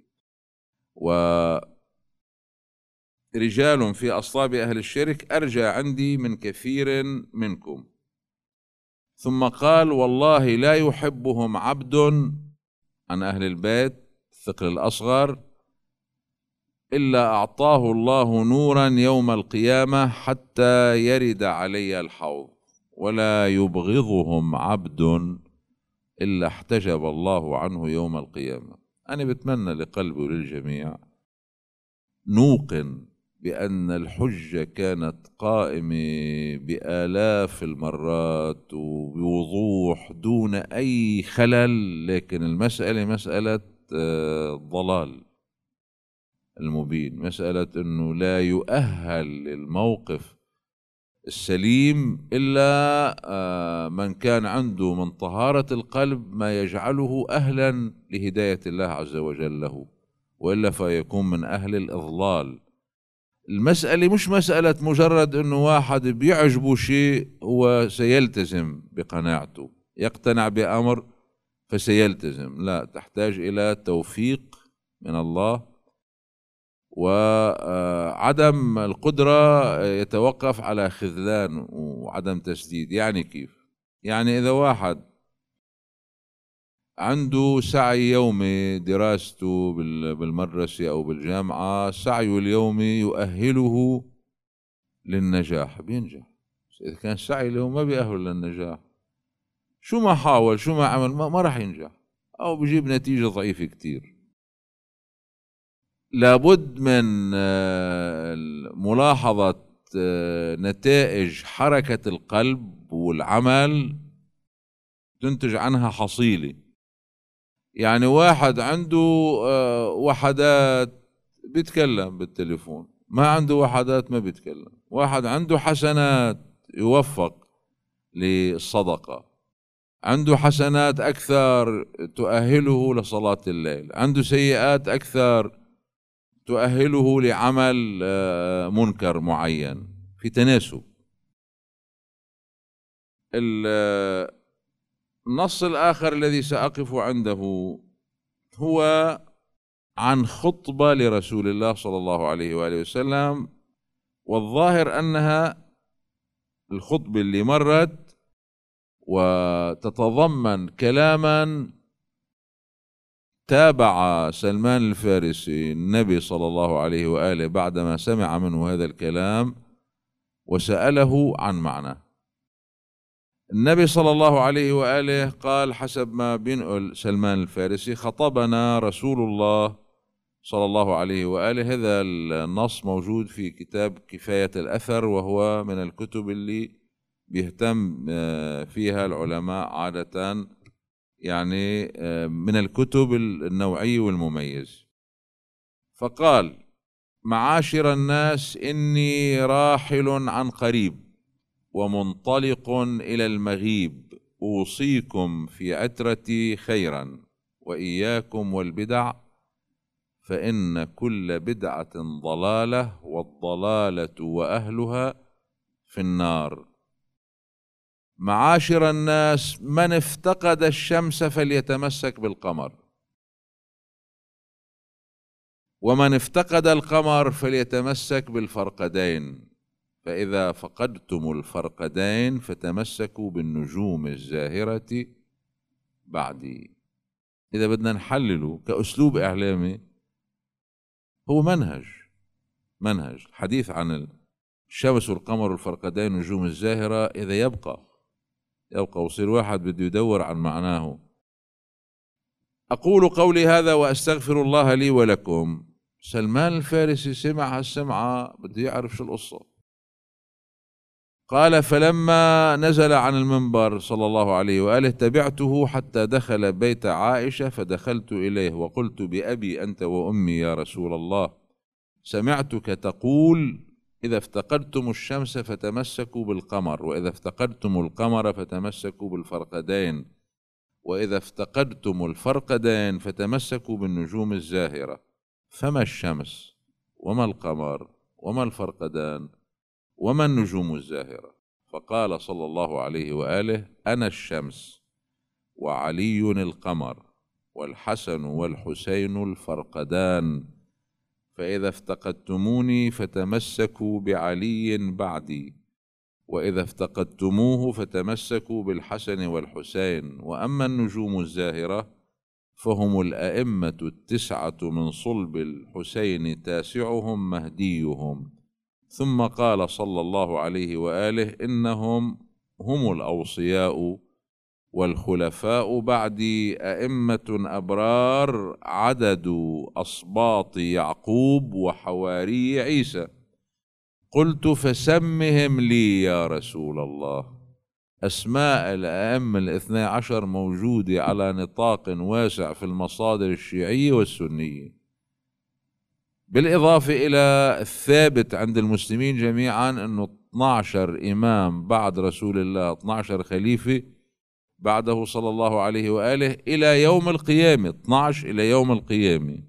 ورجال في أصلاب أهل الشرك أرجى عندي من كثير منكم. ثم قال: والله لا يحبهم عبد عن أهل البيت الثقل الأصغر إلا أعطاه الله نورا يوم القيامة حتى يرد علي الحوض، ولا يبغضهم عبد إلا احتجب الله عنه يوم القيامة. أنا بتمنى لقلبي وللجميع نوقن بأن الحجة كانت قائمة بآلاف المرات وبوضوح دون أي خلل، لكن المسألة مسألة ضلال المبين، مسألة أنه لا يؤهل الموقف السليم إلا من كان عنده من طهارة القلب ما يجعله أهلا لهداية الله عز وجل له، وإلا فيكون من أهل الإضلال. المسألة مش مسألة مجرد أنه واحد بيعجبه شيء هو سيلتزم بقناعته، يقتنع بأمر فسيلتزم، لا، تحتاج إلى توفيق من الله، وعدم القدرة يتوقف على خذلان وعدم تسديد. يعني كيف؟ يعني إذا واحد عنده سعي يومي، دراسته بالمدرسة أو بالجامعة، سعيه اليومي يؤهله للنجاح، بينجح. إذا كان سعي اليومي ما بيأهل للنجاح، شو ما حاول شو ما عمل ما, ما راح ينجح، أو بيجيب نتيجة ضعيفة كتير. لابد من ملاحظة نتائج حركة القلب والعمل تنتج عنها حصيلة. يعني واحد عنده وحدات بيتكلم بالتليفون، ما عنده وحدات ما بيتكلم. واحد عنده حسنات يوفق للصدقة، عنده حسنات أكثر تؤهله لصلاة الليل، عنده سيئات أكثر تؤهله لعمل منكر معين، في تناسب. النص الآخر الذي سأقف عنده هو عن خطبة لرسول الله صلى الله عليه وآله وسلم، والظاهر أنها الخطبة اللي مرت وتتضمن كلاما تابع سلمان الفارسي النبي صلى الله عليه وآله بعدما سمع منه هذا الكلام وسأله عن معناه. النبي صلى الله عليه وآله قال حسب ما بينقل سلمان الفارسي: خطبنا رسول الله صلى الله عليه وآله. هذا النص موجود في كتاب كفاية الأثر، وهو من الكتب اللي بيهتم فيها العلماء عادة، يعني من الكتب النوعي والمميز. فقال: معاشر الناس، إني راحل عن قريب ومنطلق إلى المغيب، أوصيكم في عترتي خيرا وإياكم والبدع، فإن كل بدعة ضلالة، والضلالة وأهلها في النار. معاشر الناس، من افتقد الشمس فليتمسك بالقمر، ومن افتقد القمر فليتمسك بالفرقدين، فإذا فقدتم الفرقدين فتمسكوا بالنجوم الزاهرة بعدي. إذا بدنا نحلله كأسلوب إعلامي، هو منهج منهج الحديث عن الشمس والقمر والفرقدين والنجوم الزاهرة. إذا يبقى يبقى وصير واحد بده يدور عن معناه. أقول قولي هذا وأستغفر الله لي ولكم. سلمان الفارسي سمع هالسمعة، بده يعرف شو القصة. قال: فلما نزل عن المنبر صلى الله عليه وآله تبعته حتى دخل بيت عائشة، فدخلت إليه وقلت: بأبي أنت وأمي يا رسول الله، سمعتك تقول: إذا افتقدتم الشمس فتمسكوا بالقمر، وإذا افتقدتم القمر فتمسكوا بالفرقدين، وإذا افتقدتم الفرقدين فتمسكوا بالنجوم الزاهرة. فما الشمس وما القمر وما الفرقدان وما النجوم الزاهرة؟ فقال صلى الله عليه وآله: أنا الشمس، وعلي القمر، والحسن والحسين الفرقدان، فإذا افتقدتموني فتمسكوا بعلي بعدي، وإذا افتقدتموه فتمسكوا بالحسن والحسين. وأما النجوم الزاهرة فهم الأئمة التسعة من صلب الحسين تاسعهم مهديهم. ثم قال صلى الله عليه وآله: إنهم هم الأوصياء والخلفاء بعدي، أئمة أبرار عدد أصباط يعقوب وحواري عيسى. قلت: فسمهم لي يا رسول الله. أسماء الأئمة الاثنى عشر موجودة على نطاق واسع في المصادر الشيعية والسنية، بالإضافة إلى الثابت عند المسلمين جميعا أنه اثني عشر إمام بعد رسول الله، اثني عشر خليفة بعده صلى الله عليه وآله إلى يوم القيامة، اثني عشر إلى يوم القيامة.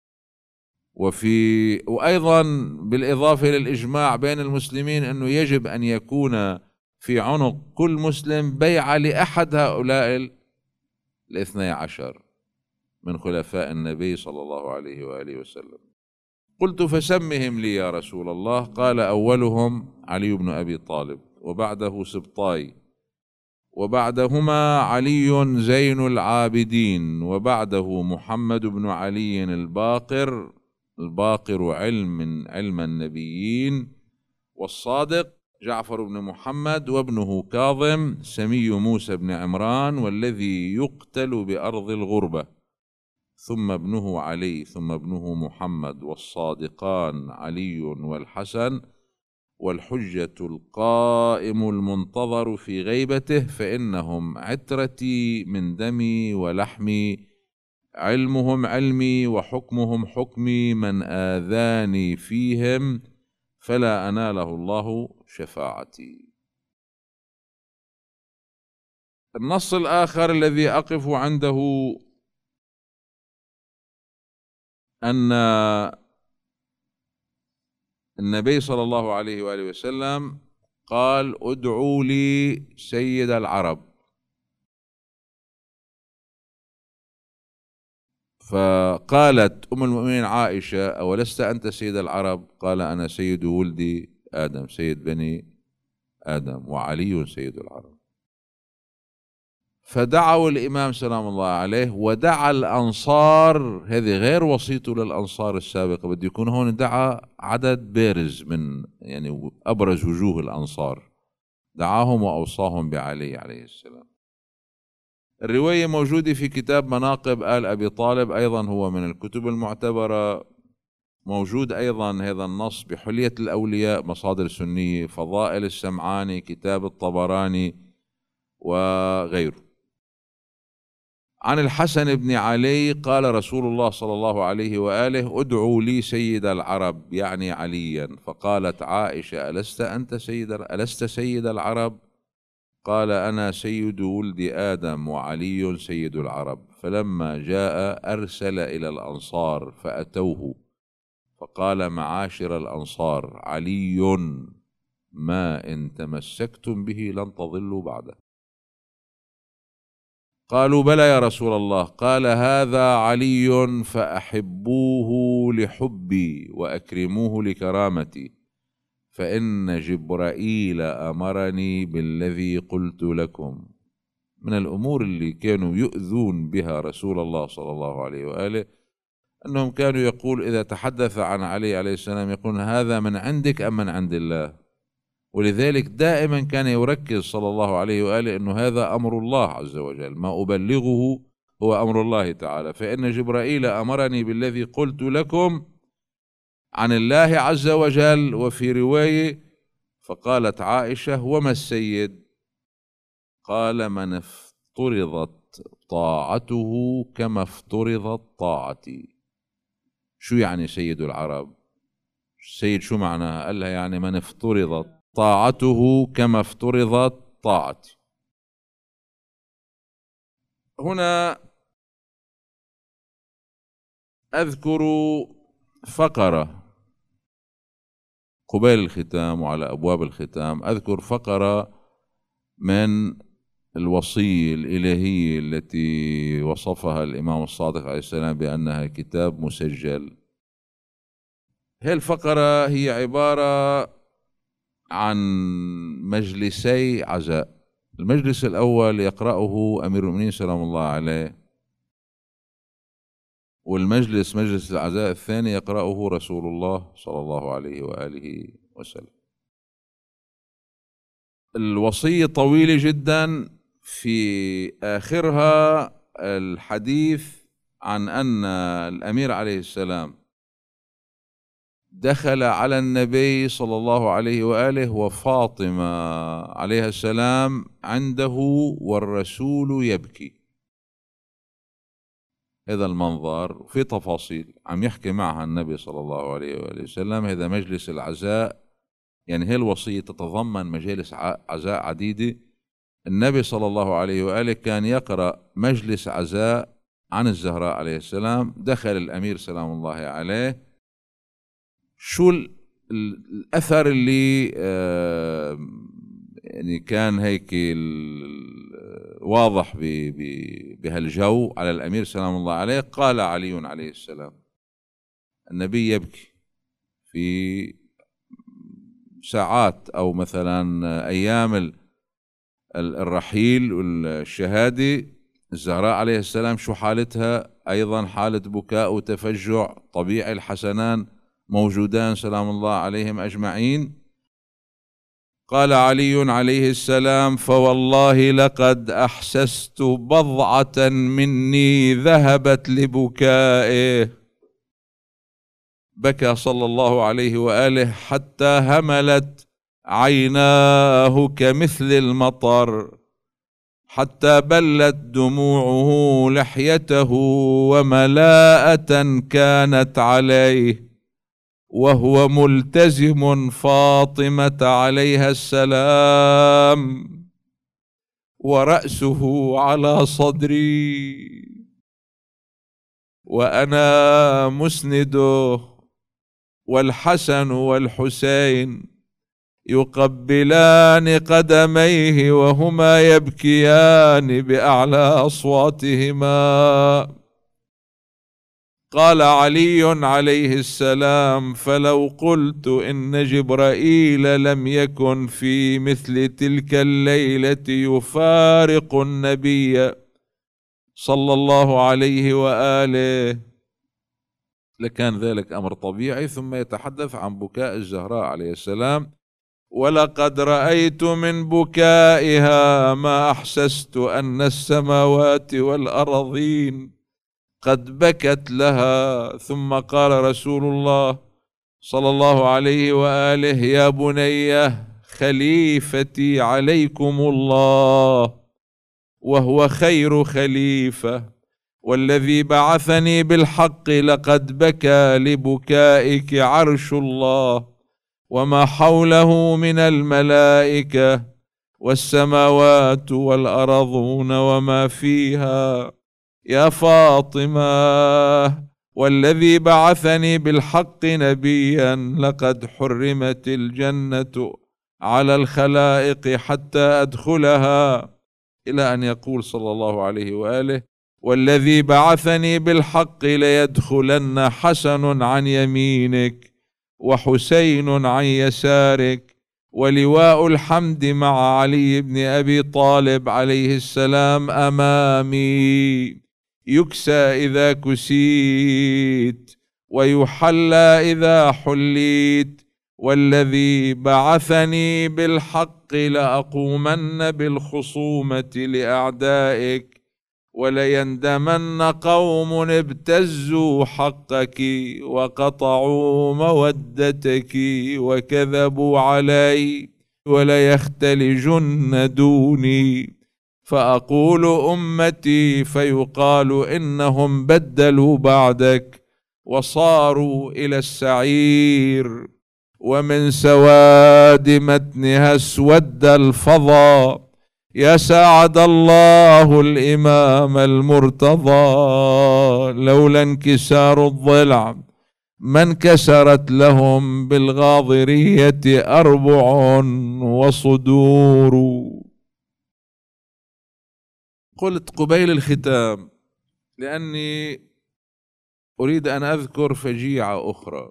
وفي وأيضا بالإضافة إلى الإجماع بين المسلمين أنه يجب أن يكون في عنق كل مسلم بيعة لأحد هؤلاء الاثني عشر من خلفاء النبي صلى الله عليه وآله وسلم. قلت فسمهم لي يا رسول الله. قال أولهم علي بن أبي طالب، وبعده سبطاي، وبعدهما علي زين العابدين، وبعده محمد بن علي الباقر الباقر علم علم النبيين، والصادق جعفر بن محمد، وابنه كاظم سمي موسى بن عمران والذي يقتل بأرض الغربة، ثم ابنه علي، ثم ابنه محمد، والصادقان علي والحسن، والحجة القائم المنتظر في غيبته، فإنهم عترتي من دمي ولحمي، علمهم علمي وحكمهم حكمي، من آذاني فيهم فلا أناله الله شفاعتي. النص الآخر الذي أقف عنده أن النبي صلى الله عليه وآله وسلم قال ادعوا لي سيد العرب، فقالت أم المؤمنين عائشة أولست أنت سيد العرب؟ قال أنا سيد ولدي آدم، سيد بني آدم، وعلي سيد العرب. فدعوا الإمام سلام الله عليه ودعا الأنصار، هذه غير وصيته للأنصار السابقة، بده يكون هون دعا عدد بارز من يعني أبرز وجوه الأنصار، دعاهم وأوصاهم بعلي عليه السلام. الرواية موجودة في كتاب مناقب آل أبي طالب، أيضا هو من الكتب المعتبرة. موجود أيضا هذا النص بحلية الأولياء، مصادر سنية، فضائل السمعاني، كتاب الطبراني وغيره. عن الحسن بن علي قال رسول الله صلى الله عليه وآله ادعوا لي سيد العرب، يعني عليا. فقالت عائشة ألست أنت سيد ألست سيد العرب؟ قال أنا سيد ولد آدم وعلي سيد العرب. فلما جاء أرسل إلى الأنصار فأتوه فقال معاشر الأنصار علي ما إن تمسكتم به لن تضلوا بعده. قالوا بلى يا رسول الله. قال هذا علي فأحبوه لحبي وأكرموه لكرامتي، فإن جبرائيل أمرني بالذي قلت لكم. من الأمور اللي كانوا يؤذون بها رسول الله صلى الله عليه وآله أنهم كانوا يقول إذا تحدث عن علي عليه السلام يقول هذا من عندك أم من عند الله. ولذلك دائما كان يركز صلى الله عليه وآله أنه هذا أمر الله عز وجل، ما أبلغه هو أمر الله تعالى، فإن جبرائيل أمرني بالذي قلت لكم عن الله عز وجل. وفي رواية فقالت عائشة وما السيد؟ قال من افترضت طاعته كما افترضت طاعتي. شو يعني سيد العرب؟ سيد شو معناها؟ قال لها يعني من افترضت طاعته كما افترضت طاعتي. هنا أذكر فقرة قبيل الختام وعلى أبواب الختام، أذكر فقرة من الوصية الإلهية التي وصفها الإمام الصادق عليه السلام بأنها كتاب مسجل. هذه الفقرة هي عبارة عن مجلسي عزاء. المجلس الأول يقرأه أمير المؤمنين سلام الله عليه، والمجلس مجلس العزاء الثاني يقرأه رسول الله صلى الله عليه وآله وسلم. الوصية طويلة جدا، في آخرها الحديث عن أن الأمير عليه السلام دخل على النبي صلى الله عليه وآله وفاطمة عليها السلام عنده والرسول يبكي. هذا المنظر في تفاصيل عم يحكي معها النبي صلى الله عليه وآله وسلم. هذا مجلس العزاء، يعني هي الوصية تتضمن مجالس عزاء عديدة. النبي صلى الله عليه وآله كان يقرأ مجلس عزاء عن الزهراء عليه السلام. دخل الأمير سلام الله عليه، شو الأثر اللي يعني كان هيك واضح بهالجو على الأمير سلام الله عليه. قال علي عليه السلام: النبي يبكي في ساعات أو مثلا أيام الرحيل والشهادة. الزهراء عليه السلام شو حالتها؟ أيضا حالة بكاء وتفجع طبيعي. الحسنان موجودان سلام الله عليهم أجمعين. قال علي عليه السلام: فوالله لقد أحسست بضعة مني ذهبت لبكائه. بكى صلى الله عليه وآله حتى هملت عيناه كمثل المطر، حتى بلت دموعه لحيته وملاءة كانت عليه، وهو ملتزم فاطمة عليها السلام ورأسه على صدري وأنا مسنده، والحسن والحسين يقبلان قدميه وهما يبكيان بأعلى أصواتهما. قال علي عليه السلام: فلو قلت إن جبرائيل لم يكن في مثل تلك الليلة يفارق النبي صلى الله عليه وآله لكان ذلك أمر طبيعي. ثم يتحدث عن بكاء الزهراء عليه السلام: ولقد رأيت من بكائها ما أحسست أن السماوات والأرضين قد بكت لها. ثم قال رسول الله صلى الله عليه وآله: يا بني خليفتي عليكم الله وهو خير خليفة، والذي بعثني بالحق لقد بكى لبكائك عرش الله وما حوله من الملائكة والسماوات والأرضون وما فيها. يا فاطمة، والذي بعثني بالحق نبيا لقد حرمت الجنة على الخلائق حتى أدخلها، إلى أن يقول صلى الله عليه وآله: والذي بعثني بالحق ليدخلن حسن عن يمينك وحسين عن يسارك، ولواء الحمد مع علي بن أبي طالب عليه السلام أمامي، يكسى إذا كسيت ويحلى إذا حليت، والذي بعثني بالحق لأقومن بالخصومة لأعدائك، وليندمن قوم ابتزوا حقك وقطعوا مودتك وكذبوا علي، وليختلجن دوني، فأقول أمتي فيقال إنهم بدلوا بعدك وصاروا إلى السعير، ومن سواد متنها اسود الفضا. يا سعد الله الإمام المرتضى، لولا انكسار الضلع ما انكسرت لهم بالغاضرية أربع وصدور. قلت قبيل الختام لأني أريد أن أذكر فجيعة أخرى.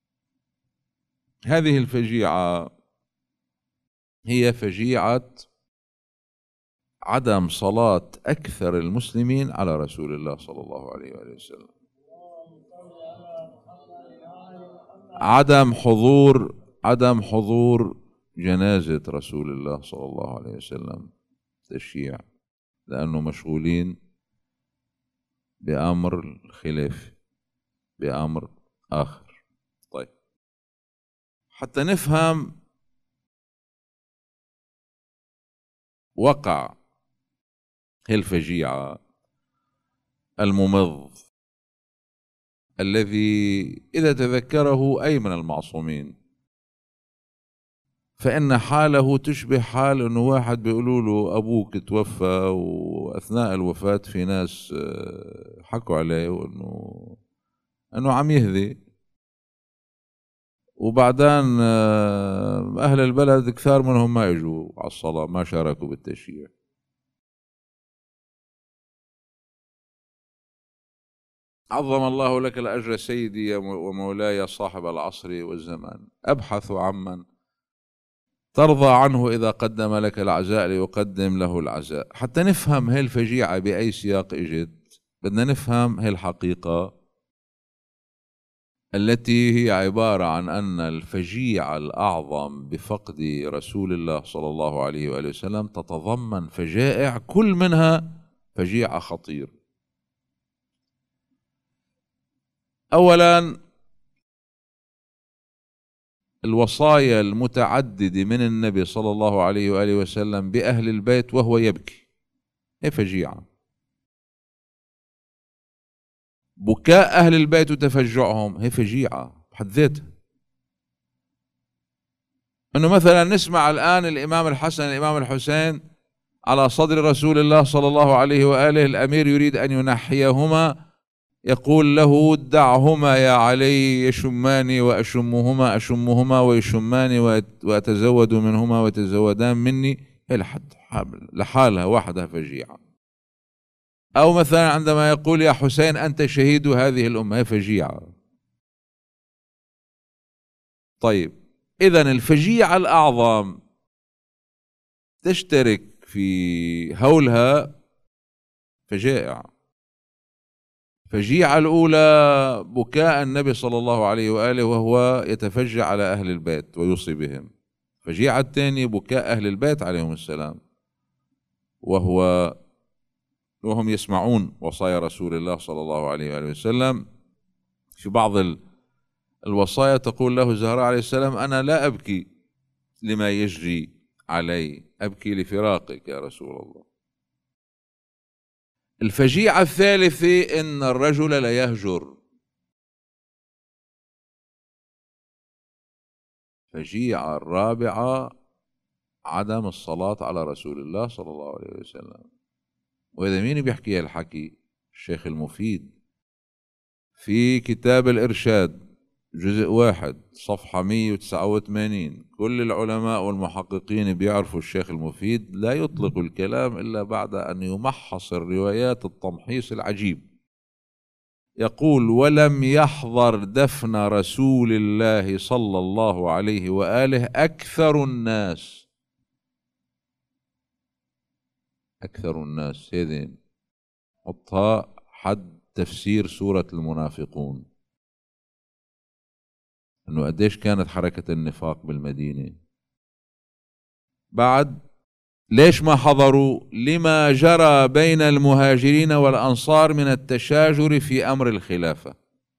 هذه الفجيعة هي فجيعة عدم صلاة أكثر المسلمين على رسول الله صلى الله عليه وآله وسلم، عدم حضور عدم حضور جنازة رسول الله صلى الله عليه وسلم تشييع، لأنه مشغولين بأمر الخلافة، بأمر آخر. طيب، حتى نفهم وقع الفجيعة الممض الذي إذا تذكره أي من المعصومين فإن حاله تشبه حال إنه واحد بيقولوا له أبوك توفى، وأثناء الوفاة في ناس حكوا عليه وإنه إنه عم يهذي، وبعدين أهل البلد كثار منهم ما يجوا على الصلاة، ما شاركوا بالتشييع. عظم الله لك الأجر سيدي ومولاي صاحب العصر والزمان، أبحث عمن ترضى عنه إذا قدم لك العزاء ليقدم له العزاء. حتى نفهم هي الفجيعة بأي سياق إجت، بدنا نفهم هي الحقيقة التي هي عبارة عن أن الفجيعة الأعظم بفقد رسول الله صلى الله عليه وآله وسلم تتضمن فجائع، كل منها فجيعة خطير. أولا الوصايا المتعددة من النبي صلى الله عليه وآله وسلم بأهل البيت وهو يبكي، هي فجيعة. بكاء أهل البيت وتفجعهم هي فجيعة بحد ذاتها. أنه مثلا نسمع الآن الإمام الحسن الإمام الحسين على صدر رسول الله صلى الله عليه وآله، الأمير يريد أن ينحيهما، يقول له دعهما يا علي يشماني وأشمهما أشمهما ويشماني وأتزود منهما ويتزودان مني. هي لحد لحالها وحدها فجيعة. أو مثلا عندما يقول يا حسين أنت شهيد هذه الأمة، هي فجيعة. طيب إذن الفجيعة الأعظم تشترك في هولها فجائع. فجيعة الأولى بكاء النبي صلى الله عليه وآله وهو يتفجع على أهل البيت ويوصي بهم. فجيعة الثانية بكاء أهل البيت عليهم السلام وهو وهم يسمعون وصايا رسول الله صلى الله عليه وآله وسلم. في بعض الوصايا تقول له الزهراء عليه السلام أنا لا أبكي لما يجري علي، أبكي لفراقك يا رسول الله. الفجيعة الثالثة إن الرجل لا يهجر. الفجيعة الرابعة عدم الصلاة على رسول الله صلى الله عليه وسلم. وإذا مين بيحكي الحكي؟ الشيخ المفيد في كتاب الإرشاد جزء واحد صفحة مئة وتسعة وثمانين. كل العلماء والمحققين بيعرفوا الشيخ المفيد لا يطلق الكلام إلا بعد أن يمحص الروايات التمحيص العجيب. يقول ولم يحضر دفن رسول الله صلى الله عليه وآله أكثر الناس أكثر الناس هذين حطها حد تفسير سورة المنافقون، أنه قديش كانت حركة النفاق بالمدينة. بعد ليش ما حضروا؟ لما جرى بين المهاجرين والأنصار من التشاجر في أمر الخلافة.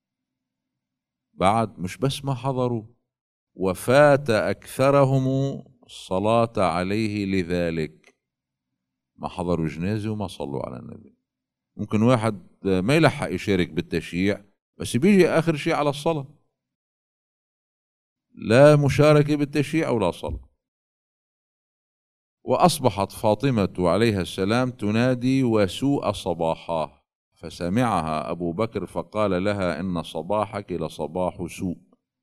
بعد مش بس ما حضروا، وفات أكثرهم الصلاة عليه لذلك، ما حضروا جنازة وما صلوا على النبي. ممكن واحد ما يلحق يشارك بالتشييع بس بيجي آخر شيء على الصلاة، لا مشاركة بالتشييع ولا صلاة. وأصبحت فاطمة عليها السلام تنادي وسوء صباحاه، فسمعها أبو بكر فقال لها إن صباحك لصباح سوء.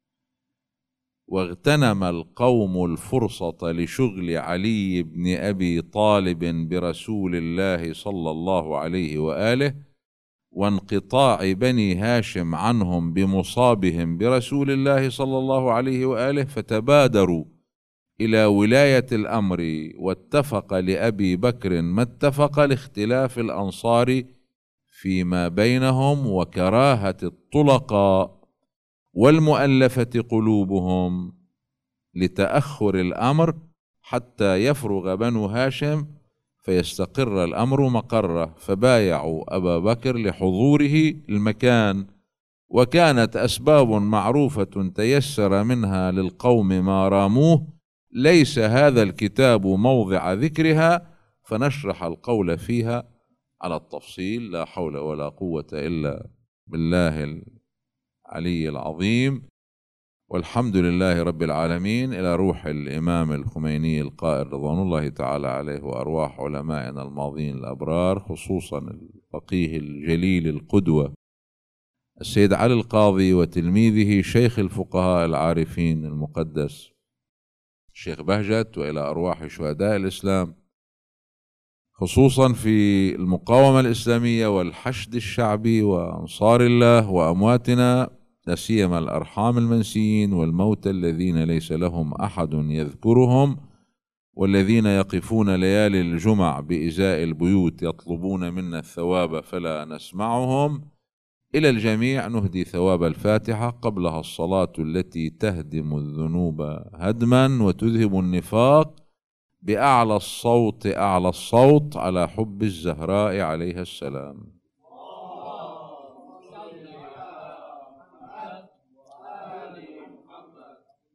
واغتنم القوم الفرصة لشغل علي بن أبي طالب برسول الله صلى الله عليه وآله وانقطاع بني هاشم عنهم بمصابهم برسول الله صلى الله عليه وآله، فتبادروا إلى ولاية الأمر. واتفق لأبي بكر ما اتفق لاختلاف الأنصار فيما بينهم وكراهة الطلقاء والمؤلفة قلوبهم لتأخر الأمر حتى يفرغ بنو هاشم فيستقر الأمر مقره، فبايعوا أبا بكر لحضوره المكان. وكانت أسباب معروفة تيسر منها للقوم ما راموه، ليس هذا الكتاب موضع ذكرها، فنشرح القول فيها على التفصيل. لا حول ولا قوة إلا بالله العلي العظيم. والحمد لله رب العالمين. إلى روح الإمام الخميني القائل رضوان الله تعالى عليه وأرواح علمائنا الماضين الأبرار، خصوصا الفقيه الجليل القدوة السيد علي القاضي وتلميذه شيخ الفقهاء العارفين المقدس الشيخ بهجت، وإلى أرواح شهداء الإسلام خصوصا في المقاومة الإسلامية والحشد الشعبي وأنصار الله وأمواتنا، لا سيما الأرحام المنسيين والموتى الذين ليس لهم أحد يذكرهم، والذين يقفون ليالي الجمع بإزاء البيوت يطلبون منا الثواب فلا نسمعهم. إلى الجميع نهدي ثواب الفاتحة قبلها الصلاة التي تهدم الذنوب هدما وتذهب النفاق بأعلى الصوت أعلى الصوت على حب الزهراء عليها السلام.